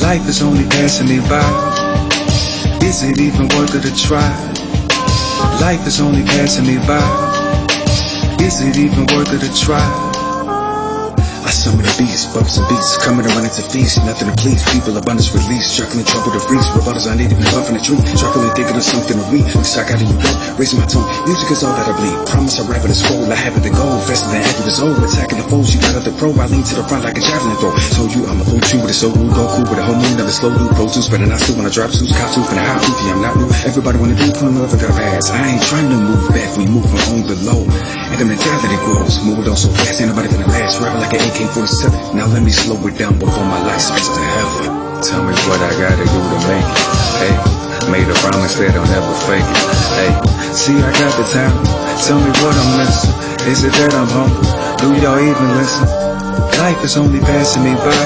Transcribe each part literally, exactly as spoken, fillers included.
Life is only passing me by. Is it even worth it to try? Life is only passing me by. Is it even worth it to try? I summon the beast, bugs and beasts, coming around at the feast, nothing to please, people abundance release, struggling trouble to freeze, rebuttals I need to be buffing the truth, struggling thinking of something to read, shock out of you bed, raising my tone, music is all that I bleed, promise I rap it as gold, I have it to go, faster than active as old, attacking the foes, you got up the pro, I lean to the front like a javelin throw, told you I'm a full tree with a soul, Goku with a whole moon, never slow do, pro tools, better not steal when I drop suits, cop tooth and a high goofy, I'm not new, everybody wanna do, put love and got ass, I ain't trying to move back, we moving on the low, and the mentality grows, moving on so fast, ain't nobody finna last, rapping like an A K forty-seven, now let me slow it down before my life spits to heaven. Tell me what I gotta do to make it. Hey, made a promise that I'll never fake it. Hey, see I got the talent. Tell me what I'm missing. Is it that I'm humble? Do y'all even listen? Life is only passing me by.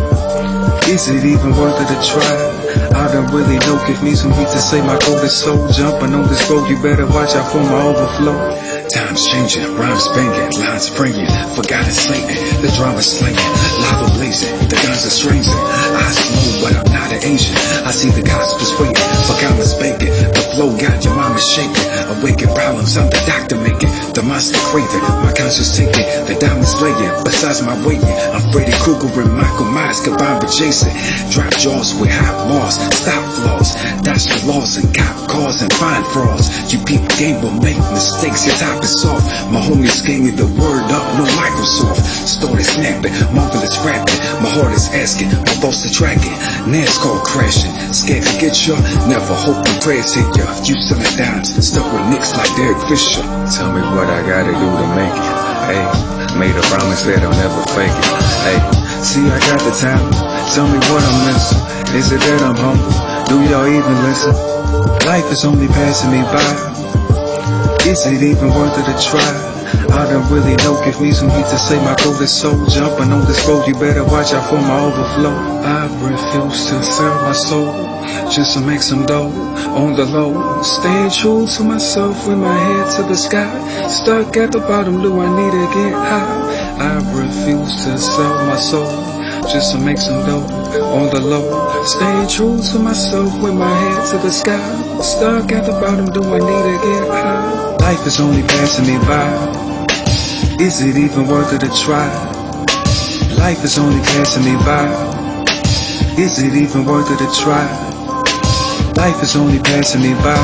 Is it even worth it to try? I don't really know, give me some heat to say my code is so jumping on this road, you better watch out for my overflow. Time's changing, rhymes banging, lines praying, forgotten Satan, the drama's slinging, lava blazing, the guns are stranging. I slow, but I'm not an Asian. I see the gospel's waiting, for countless bacon. The flow got your mama shaking, awaken problems, I'm the doctor making, the monster craving, my conscience taking, the diamonds laying, besides my waiting. I'm Freddy Krueger and Michael Myers combined with Jason. Drop jaws with hot Mars, stop flaws, dodge the laws and cop cars and find frauds. You people game will make mistakes, your top is soft. My homies gave me the word up, no Microsoft. Started snapping, marvelous rapping, my heart is asking, my boss to tracking, NASCAR crashing, scared to get ya, never hope and prayers hit ya. You selling dimes, stuck with nicks like Derek Fisher. Tell me what I gotta do to make it. Hey, made a promise that I'll never fake it. Hey, see I got the talent. Tell me what I'm missing. Is it that I'm humble? Do y'all even listen? Life is only passing me by. Is it even worth it to try? I don't really know, give me some heat to say my code is so jumping on this road, you better watch out for my overflow. I refuse to sell my soul, just to make some dough on the low. Staying true to myself with my head to the sky, stuck at the bottom, do I need to get high? I refuse to sell my soul, just to make some dough on the low. Stay true to myself with my head to the sky, stuck at the bottom, do I need to get high? Life is only passing me by. Is it even worth it to try? Life is only passing me by. Is it even worth it to try? Life is only passing me by.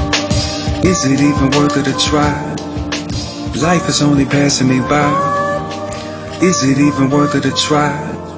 Is it even worth it to try? Life is only passing me by. Is it even worth it to try?